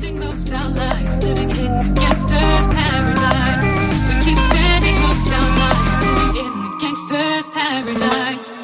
spending most of our lives living in a gangster's paradise. We keep spending most of our lives living in a gangster's paradise.